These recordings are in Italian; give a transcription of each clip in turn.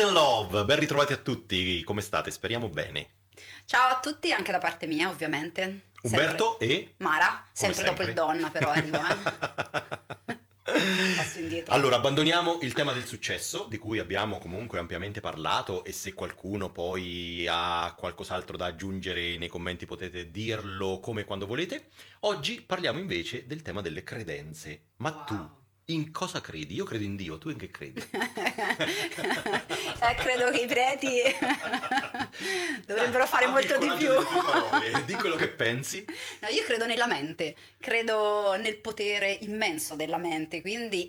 Peace and love, ben ritrovati a tutti, come state? Speriamo bene. Ciao a tutti, anche da parte mia ovviamente. Umberto e... Mara, sempre dopo il donna però arrivo, Passo indietro. Allora, abbandoniamo il tema del successo, di cui abbiamo comunque ampiamente parlato, e se qualcuno poi ha qualcos'altro da aggiungere nei commenti potete dirlo come e quando volete. Oggi parliamo invece del tema delle credenze. Ma Wow. tu in cosa credi? Io credo in Dio, tu in che credi? Credo che i preti dovrebbero fare molto di più. Di quello che pensi. No, io credo nella mente, credo nel potere immenso della mente, quindi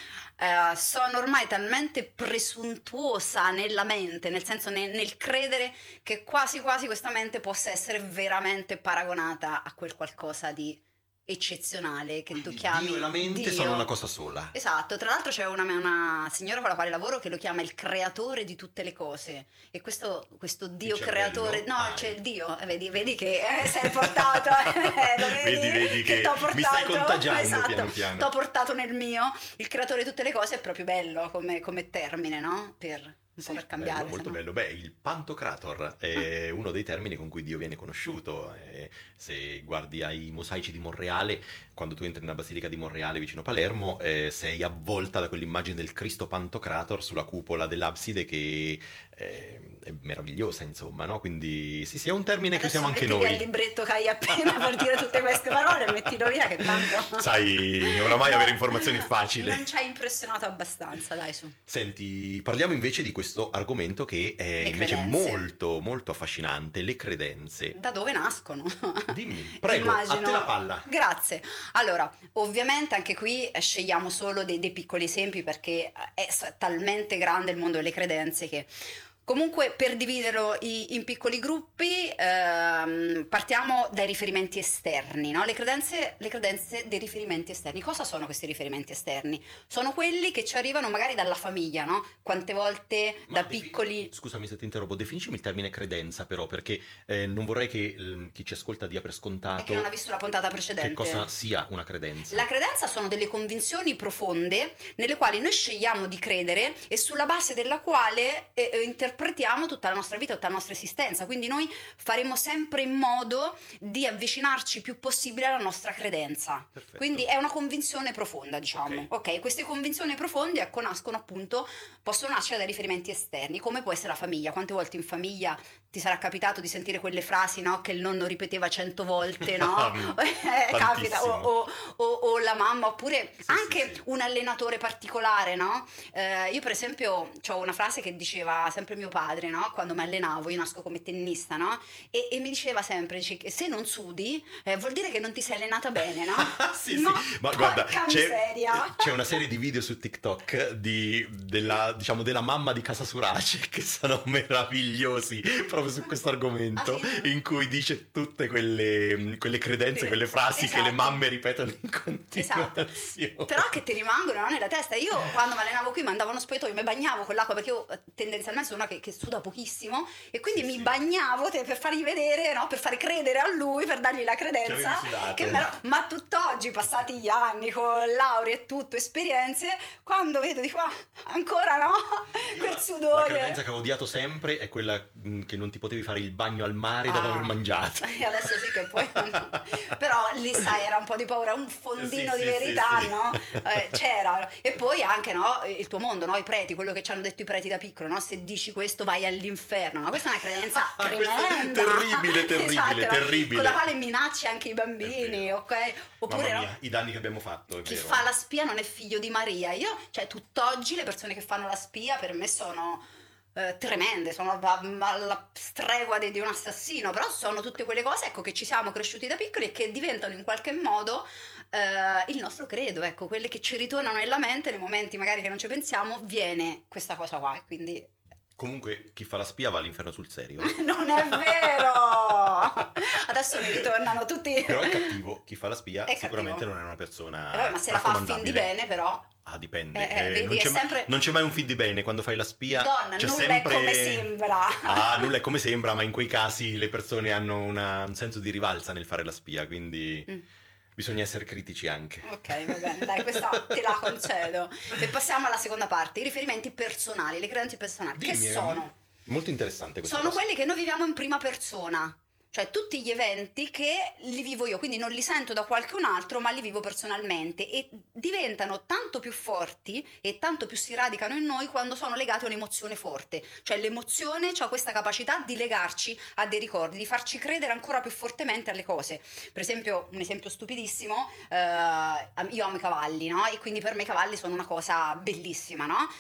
sono ormai talmente presuntuosa nella mente, nel senso nel credere che quasi quasi questa mente possa essere veramente paragonata a quel qualcosa di eccezionale che Quindi tu chiami Dio e la mente Dio. sono una cosa sola. Esatto, tra l'altro c'è una signora con la quale lavoro che lo chiama il creatore di tutte le cose, e questo Dio Che creatore, cervello. no, c'è il Dio, vedi che sei portato, lo Vedi che t'ho portato, mi stai contagiando esatto, piano piano. t'ho portato nel mio, il creatore di tutte le cose è proprio bello come termine, no? Per cambiare. Bello, molto bello. Beh, il Pantocrator è uno dei termini con cui Dio viene conosciuto. Se guardi ai mosaici di Monreale, quando tu entri nella Basilica di Monreale vicino Palermo, sei avvolta da quell'immagine del Cristo Pantocrator sulla cupola dell'abside che è meravigliosa, insomma, no? Quindi sì, è un termine che usiamo anche noi. Metti il libretto che hai appena per dire tutte queste parole e mettilo via che tanto... Sai, oramai avere informazioni è facile. Non ci hai impressionato abbastanza, dai su. Senti, parliamo invece di questo argomento che è Le invece credenze. molto, molto affascinante, le credenze. Da dove nascono? Dimmi, prego, a te la palla. Grazie. Allora, ovviamente anche qui scegliamo solo dei piccoli esempi perché è talmente grande il mondo delle credenze che... Comunque, per dividerlo in piccoli gruppi, partiamo dai riferimenti esterni, no? Le credenze dei riferimenti esterni. Cosa sono questi riferimenti esterni? Sono quelli che ci arrivano magari dalla famiglia, no? Quante volte da piccoli... Scusami se ti interrompo, definiscimi il termine credenza però, perché non vorrei che chi ci ascolta dia per scontato E che non ha visto la puntata precedente. che cosa sia una credenza. La credenza sono delle convinzioni profonde nelle quali noi scegliamo di credere e sulla base della quale interpretiamo tutta la nostra vita, tutta la nostra esistenza. Quindi noi faremo sempre in modo di avvicinarci più possibile alla nostra credenza. Perfetto. Quindi è una convinzione profonda, diciamo. Ok, queste convinzioni profonde nascono appunto, possono nascere da riferimenti esterni, come può essere la famiglia. Quante volte in famiglia ti sarà capitato di sentire quelle frasi, no? Che il nonno ripeteva 100 volte, no? Capita, o la mamma, oppure anche sì. un allenatore particolare, no? Io per esempio ho una frase che diceva sempre mio padre, no? Quando mi allenavo, io nasco come tennista, no? E mi diceva sempre, dice, che se non sudi vuol dire che non ti sei allenata bene, no? Sì, Ma ma guarda, miseria. c'è una serie di video su TikTok della mamma di Casa Surace che sono meravigliosi proprio su questo argomento, in cui dice tutte quelle credenze, quelle frasi che le mamme ripetono in continuazione. Esatto. Però che ti rimangono, no, nella testa. Io quando mi allenavo qui mi andavo uno spogliatoio, mi bagnavo con l'acqua perché io tendenzialmente sono una che suda pochissimo, e quindi mi bagnavo per fargli vedere, no? Per fare credere a lui, per dargli la credenza ma tutt'oggi, passati gli anni con laurea e tutto, esperienze, quando vedo di qua ancora no, quel sudore. La credenza che ho odiato sempre è quella che non ti potevi fare il bagno al mare dopo aver mangiato. E adesso sì che poi però lì sai, era un po' di paura, un fondino di verità, no? C'era. E poi anche, no, il tuo mondo, no? I preti, quello che ci hanno detto i preti da piccolo, no? Se dici questo vai all'inferno, no? Questa è una credenza tremenda. Terribile, esatto, terribile. Con la quale minacci anche i bambini, ok? Oppure Mamma mia, i danni che abbiamo fatto, è chi vero. fa la spia non è figlio di Maria. Tutt'oggi le persone che fanno la spia per me sono tremende, sono alla stregua di un assassino, però sono tutte quelle cose, ecco, che ci siamo cresciuti da piccoli e che diventano in qualche modo il nostro credo, ecco, quelle che ci ritornano nella mente nei momenti magari che non ci pensiamo, viene questa cosa qua, e quindi... Comunque chi fa la spia va all'inferno sul serio. Non è vero! Adesso mi ritornano tutti... Però è cattivo, chi fa la spia È sicuramente cattivo. non è una persona ma se la fa a fin di raccomandabile. bene, però... Ah, dipende. vedi, non, è c'è sempre... non c'è mai un fin di bene quando fai la spia. Donna, c'è nulla sempre... è come sembra. Ah, nulla è come sembra, ma in quei casi le persone hanno un senso di rivalsa nel fare la spia, quindi... Bisogna essere critici anche. Ok, va bene, dai, questa te la concedo. E passiamo alla seconda parte, i riferimenti personali, le credenze personali. Che Dimmi, sono? molto interessante questa Sono cosa. quelli che noi viviamo in prima persona. Cioè tutti gli eventi che li vivo io, quindi non li sento da qualcun altro, ma li vivo personalmente e diventano tanto più forti e tanto più si radicano in noi quando sono legati a un'emozione forte. Cioè l'emozione ha questa capacità di legarci a dei ricordi, di farci credere ancora più fortemente alle cose. Per esempio, un esempio stupidissimo, io amo i cavalli, no? E quindi per me i cavalli sono una cosa bellissima, no?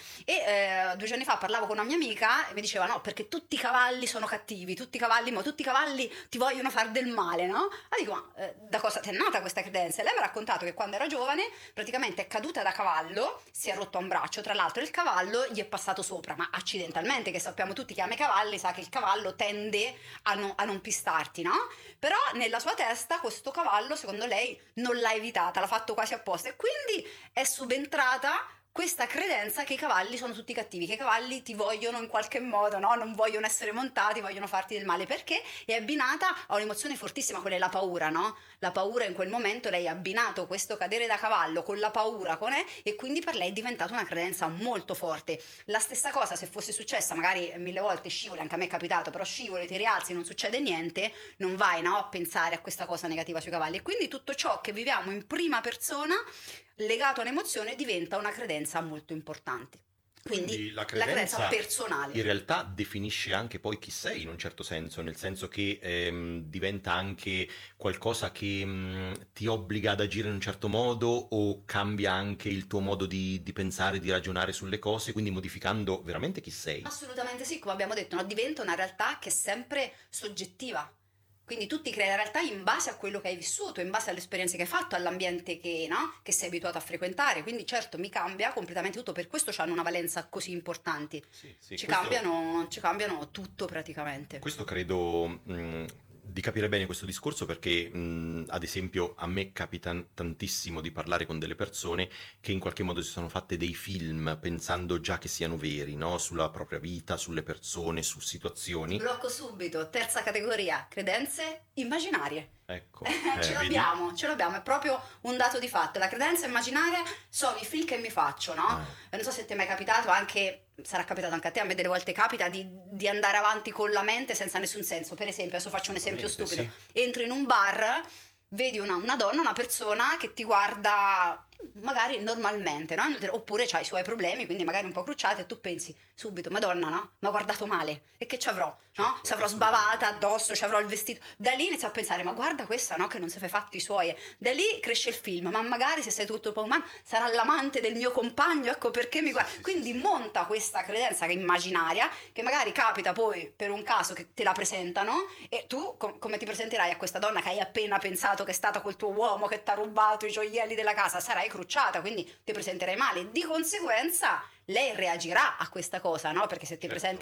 E 2 giorni fa parlavo con una mia amica e mi diceva no, perché tutti i cavalli sono cattivi, tutti i cavalli ti vogliono fare del male, no? Ma dico, ma da cosa ti è nata questa credenza? E lei mi ha raccontato che quando era giovane praticamente è caduta da cavallo, si è rotto un braccio, tra l'altro il cavallo gli è passato sopra, ma accidentalmente, che sappiamo tutti che ama i cavalli, sa che il cavallo tende a non pistarti, no? Però nella sua testa questo cavallo, secondo lei, non l'ha evitata, l'ha fatto quasi apposta e quindi è subentrata questa credenza che i cavalli sono tutti cattivi, che i cavalli ti vogliono in qualche modo, no? Non vogliono essere montati, vogliono farti del male, perché è abbinata a un'emozione fortissima, quella è la paura, no? La paura in quel momento, lei ha abbinato questo cadere da cavallo con la paura, e quindi per lei è diventata una credenza molto forte. La stessa cosa se fosse successa, magari 1000 volte scivoli, anche a me è capitato, però scivoli, ti rialzi, non succede niente, non vai, no, a pensare a questa cosa negativa sui cavalli. E quindi tutto ciò che viviamo in prima persona legato a un'emozione diventa una credenza molto importante. Quindi la credenza personale. In realtà definisce anche poi chi sei in un certo senso, nel senso che diventa anche qualcosa che ti obbliga ad agire in un certo modo o cambia anche il tuo modo di pensare, di ragionare sulle cose, quindi modificando veramente chi sei. Assolutamente sì, come abbiamo detto, no? Diventa una realtà che è sempre soggettiva. Quindi tu ti crei la realtà in base a quello che hai vissuto, in base alle esperienze che hai fatto, all'ambiente che, no? Che sei abituato a frequentare. Quindi certo mi cambia completamente tutto, per questo hanno una valenza così importante. Sì, ci cambiano tutto praticamente. Questo credo di capire bene questo discorso perché ad esempio a me capita tantissimo di parlare con delle persone che in qualche modo si sono fatte dei film pensando già che siano veri, no? Sulla propria vita, sulle persone, su situazioni. Blocco subito, terza categoria, credenze immaginarie. Ecco, ce vedi? l'abbiamo, è proprio un dato di fatto. La credenza immaginaria sono i film che mi faccio, no? Non so se ti è mai capitato, anche sarà capitato anche a te, a me delle volte capita di andare avanti con la mente senza nessun senso. Per esempio, adesso faccio un esempio stupido. Sì. Entri in un bar, vedi una donna, una persona che ti guarda magari normalmente, no? Oppure c'ha i suoi problemi, quindi magari un po' crucciati e tu pensi subito, Madonna, no? Ma ha guardato male, e che ci avrò? No? Ci avrò sbavata addosso, ci avrò il vestito. Da lì inizio a pensare, ma guarda questa, no? Che non si fa i fatti suoi. Da lì cresce il film, ma magari se sei tutto un po' umano sarà l'amante del mio compagno, ecco perché mi guarda. Quindi monta questa credenza che è immaginaria, che magari capita poi per un caso che te la presentano e tu come ti presenterai a questa donna che hai appena pensato che è stata col tuo uomo che ti ha rubato i gioielli della casa? Sarai crucciata, quindi ti presenterai male. Di conseguenza lei reagirà a questa cosa, no? Perché se ti presenti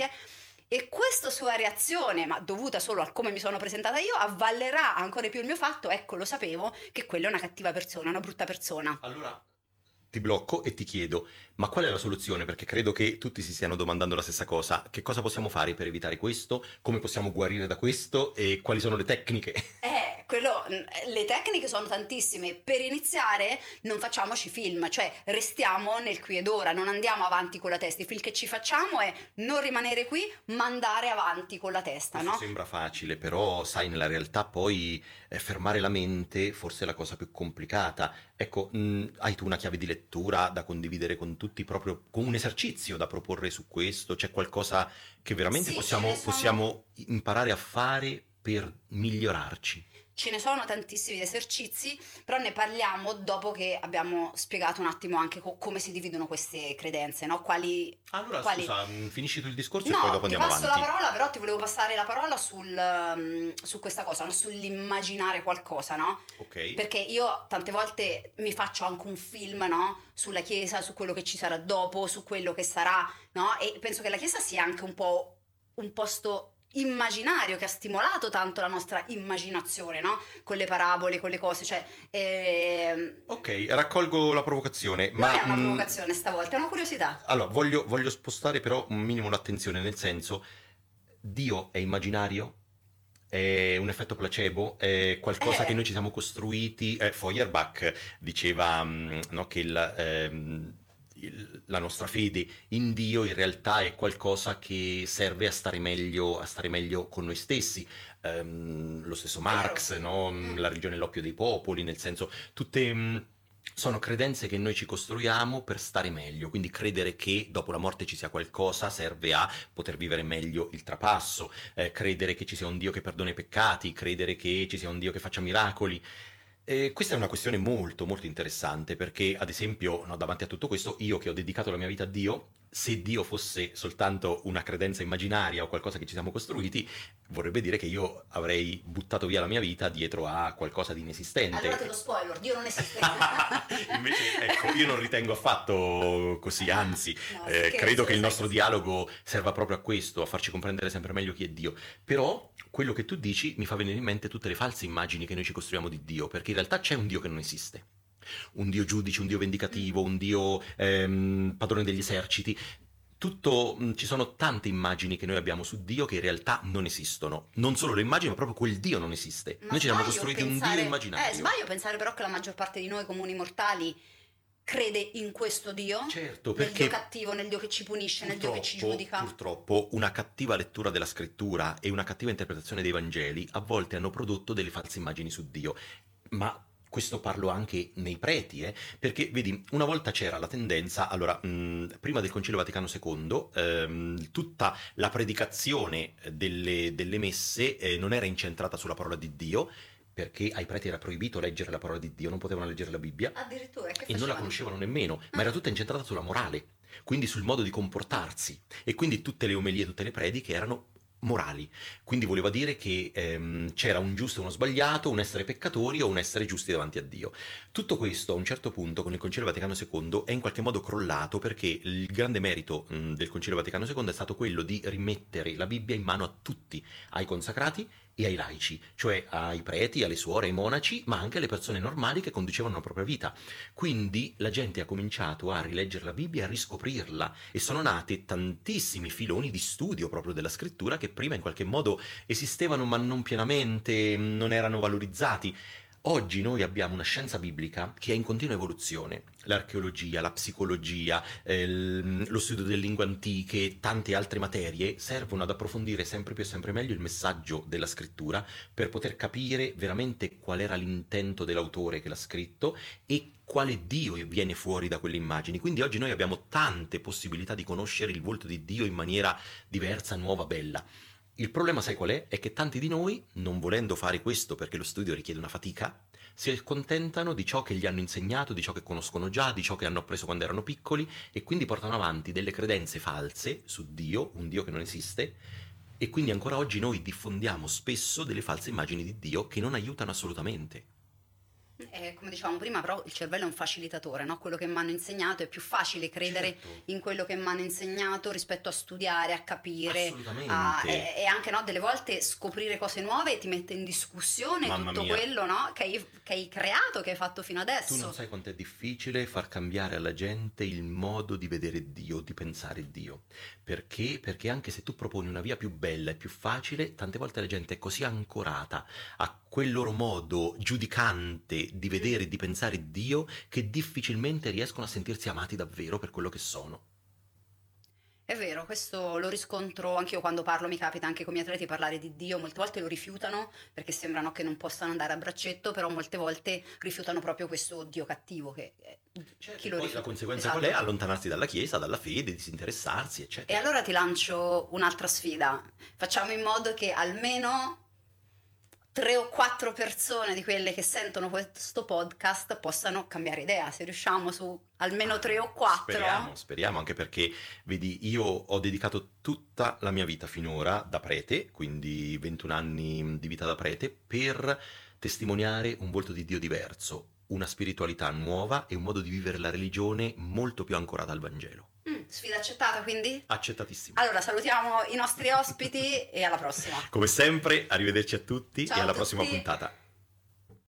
e questa sua reazione, ma dovuta solo a come mi sono presentata io, avvallerà ancora di più il mio fatto. Ecco, lo sapevo che quella è una cattiva persona, una brutta persona. Allora ti blocco e ti chiedo, ma qual è la soluzione? Perché credo che tutti si stiano domandando la stessa cosa. Che cosa possiamo fare per evitare questo? Come possiamo guarire da questo? E quali sono le tecniche? Le tecniche sono tantissime. Per iniziare non facciamoci film, cioè restiamo nel qui ed ora, non andiamo avanti con la testa. Il film che ci facciamo è non rimanere qui, ma andare avanti con la testa, Questo no? sembra facile, però sai, nella realtà poi fermare la mente forse è la cosa più complicata. Ecco, hai tu una chiave di lettura da condividere con tutti, proprio con un esercizio da proporre su questo? C'è qualcosa che veramente Sì, possiamo imparare a fare per migliorarci? Ce ne sono tantissimi esercizi, però ne parliamo dopo che abbiamo spiegato un attimo anche come si dividono queste credenze, no? Allora, scusa, finisci tu il discorso No, e poi dopo ti andiamo passo avanti. la parola, però ti volevo passare la parola su questa cosa, no? Sull'immaginare qualcosa, no? Ok. Perché io tante volte mi faccio anche un film, no? Sulla Chiesa, su quello che ci sarà dopo, su quello che sarà, no? E penso che la Chiesa sia anche un po' un posto immaginario che ha stimolato tanto la nostra immaginazione, no? Con le parabole, con le cose, cioè Ok, raccolgo la provocazione, non è una provocazione stavolta, è una curiosità. allora voglio spostare però un minimo l'attenzione, nel senso, Dio è immaginario? È un effetto placebo, è qualcosa che Eh, noi ci siamo costruiti. Feuerbach diceva no, che la nostra fede in Dio in realtà è qualcosa che serve a stare meglio con noi stessi. Lo stesso vero. Marx, no? Mm. La religione è l'oppio dei popoli, nel senso, tutte sono credenze che noi ci costruiamo per stare meglio, quindi credere che dopo la morte ci sia qualcosa serve a poter vivere meglio il trapasso, credere che ci sia un Dio che perdona i peccati, credere che ci sia un Dio che faccia miracoli. Questa è una questione molto molto interessante perché, ad esempio, no, davanti a tutto questo, io che ho dedicato la mia vita a Dio, se Dio fosse soltanto una credenza immaginaria o qualcosa che ci siamo costruiti, vorrebbe dire che io avrei buttato via la mia vita dietro a qualcosa di Allora te lo inesistente. spoiler, Dio non esiste. Invece, ecco, io non ritengo affatto così, anzi, No, credo scherzo, che lo il sai che nostro sì. dialogo serva proprio a questo, a farci comprendere sempre meglio chi è Dio. Però quello che tu dici mi fa venire in mente tutte le false immagini che noi ci costruiamo di Dio, perché in realtà c'è un Dio che non esiste. Un Dio giudice, un Dio vendicativo, un Dio padrone degli eserciti. Ci sono tante immagini che noi abbiamo su Dio che in realtà non esistono. Non solo le immagini, ma proprio quel Dio non esiste. Ma Noi ci siamo costruiti un Dio immaginario. sbaglio pensare però che la maggior parte di noi comuni mortali crede in questo Dio, Certo, nel Dio perché cattivo, nel Dio che ci punisce, nel Dio che ci giudica. purtroppo una cattiva lettura della scrittura e una cattiva interpretazione dei Vangeli a volte hanno prodotto delle false immagini su Dio. Ma questo parlo anche nei preti, perché vedi, una volta c'era la tendenza, allora, prima del Concilio Vaticano II, tutta la predicazione delle messe non era incentrata sulla parola di Dio, perché ai preti era proibito leggere la parola di Dio, non potevano leggere la Bibbia Addirittura, che e non la facevano? conoscevano nemmeno, ma Ah, era tutta incentrata sulla morale, quindi sul modo di comportarsi. E quindi tutte le omelie, tutte le prediche erano morali. Quindi voleva dire che c'era un giusto e uno sbagliato, un essere peccatori o un essere giusti davanti a Dio. Tutto questo a un certo punto con il Concilio Vaticano II è in qualche modo crollato perché il grande merito del Concilio Vaticano II è stato quello di rimettere la Bibbia in mano a tutti, ai consacrati e ai laici, cioè ai preti, alle suore, ai monaci, ma anche alle persone normali che conducevano la propria vita. Quindi la gente ha cominciato a rileggere la Bibbia e a riscoprirla e sono nati tantissimi filoni di studio proprio della scrittura che prima in qualche modo esistevano ma non pienamente, non erano valorizzati. Oggi noi abbiamo una scienza biblica che è in continua evoluzione. L'archeologia, la psicologia, lo studio delle lingue antiche e tante altre materie servono ad approfondire sempre più e sempre meglio il messaggio della scrittura per poter capire veramente qual era l'intento dell'autore che l'ha scritto e quale Dio viene fuori da quelle immagini. Quindi oggi noi abbiamo tante possibilità di conoscere il volto di Dio in maniera diversa, nuova, bella. Il problema, sai qual è? È che tanti di noi, non volendo fare questo perché lo studio richiede una fatica, si accontentano di ciò che gli hanno insegnato, di ciò che conoscono già, di ciò che hanno appreso quando erano piccoli e quindi portano avanti delle credenze false su Dio, un Dio che non esiste, e quindi ancora oggi noi diffondiamo spesso delle false immagini di Dio che non aiutano assolutamente. come dicevamo prima, però il cervello è un facilitatore, no? Quello che mi hanno insegnato è più facile credere Certo, in quello che mi hanno insegnato rispetto a studiare, a capire, assolutamente. e anche no, delle volte scoprire cose nuove ti mette in discussione Mamma tutto mia. quello no, che hai creato, che hai fatto fino Tu non adesso. sai quanto è difficile far cambiare alla gente il modo di vedere Dio, di pensare Dio. Perché? Perché anche se tu proponi una via più bella e più facile, tante volte la gente è così ancorata a quel loro modo giudicante di vedere e di pensare Dio che difficilmente riescono a sentirsi amati davvero per quello che sono. È vero, questo lo riscontro anche io quando parlo, mi capita anche con i miei atleti parlare di Dio, molte volte lo rifiutano perché sembrano che non possano andare a braccetto, però molte volte rifiutano proprio questo Dio cattivo che Certo, chi e lo poi la rifiuta. conseguenza qual è? Esatto. Allontanarsi dalla Chiesa, dalla fede, disinteressarsi, E eccetera. allora ti lancio un'altra sfida. Facciamo in modo che almeno 3 o 4 persone di quelle che sentono questo podcast possano cambiare idea. Se riusciamo su almeno 3 o 4, Speriamo, speriamo, anche perché, vedi, io ho dedicato tutta la mia vita finora da prete, quindi 21 anni di vita da prete, per testimoniare un volto di Dio diverso, una spiritualità nuova e un modo di vivere la religione molto più ancorata al Vangelo. Sfida accettata quindi? Accettatissimo. Allora salutiamo i nostri ospiti e alla prossima. Come sempre, arrivederci a tutti e Ciao a alla prossima tutti. puntata.